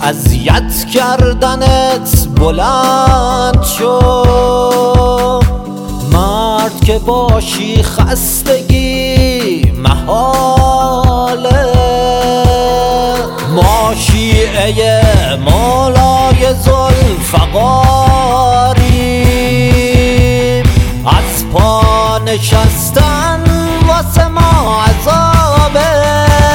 اذیت کردنت بلند شد. مرد که باشی خستگی محاله، ما شیعه مولای ذوالفقاریم، از پا نشستن واسه ما عذابه.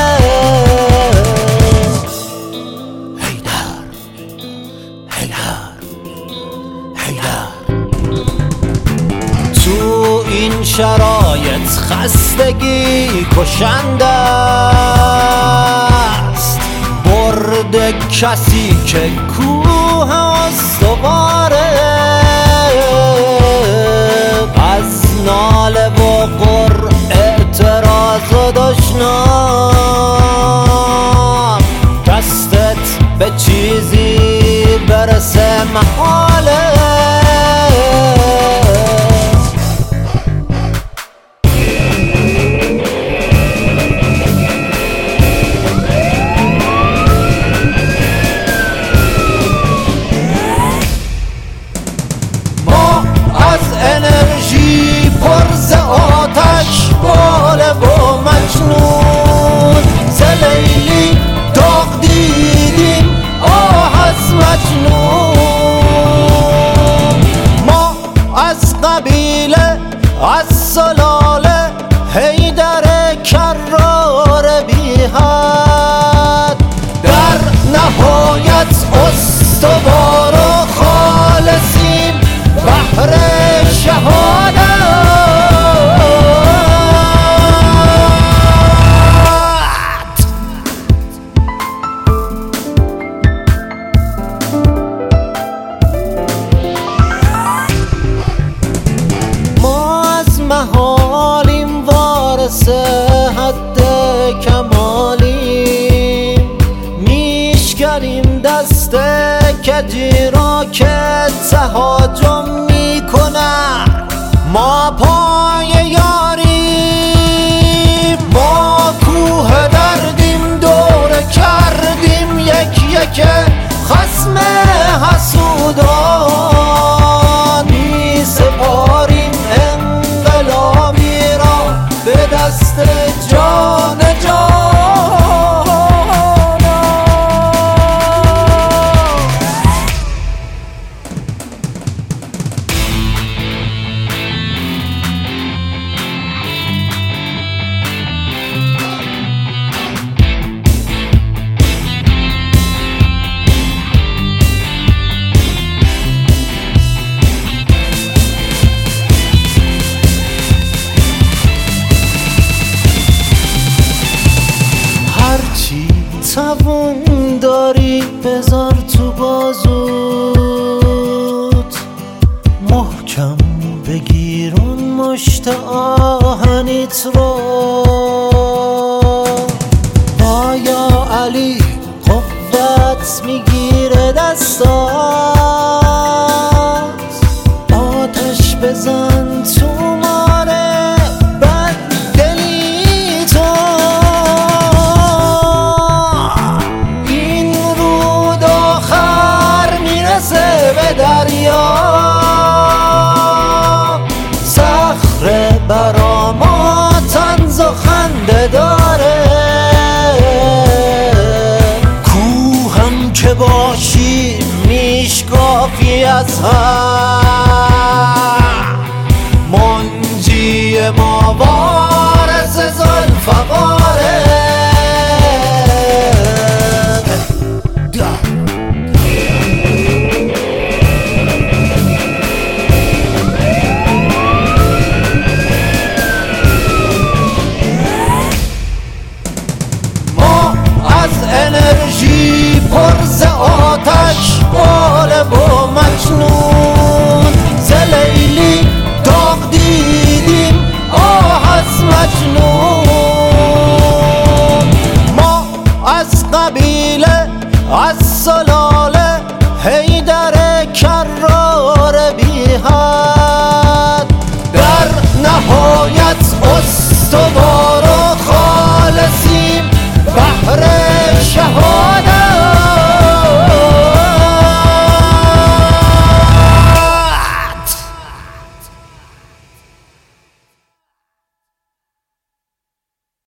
تو این شرایط خستگی کشنده است، برد کسی که کوه استواره. از ناله و قر اعتراض و دشنام، دستت به چیزی برسه محاله. انرژی پرز آتش باله و مجنون، ز لیلی داغ دیدیم آه از مجنون. ما از قبیله از سلاله حیدر کرار بی حد، در نهایت استوار و خالصیم بحر شهادت. ما از محالیم وارث حد کمالیم، میشکنیم دست کجی را که تهاجم میکنن. ما پای یاریم، ما کوه دردیم، دور کردیم یک یک خصم حسودان. می سپاریم انقلابی را به دست جان توان داری بذار تو بازوت، محکم بگیر اون مشت آهنیت رو. آیا علی قوت میگیره دستات، آتش بزن تو ماره بد دلی تو. به دریا صخره برا ما طنز و خنده داره. کوهم که باشی میشکافی از هم، منجی ما وارث ذوالفقاره. انرژی پرز آتش باله و مجنون، ز لیلی داغ دیدیم آه از مجنون. ما از قبیله از سلام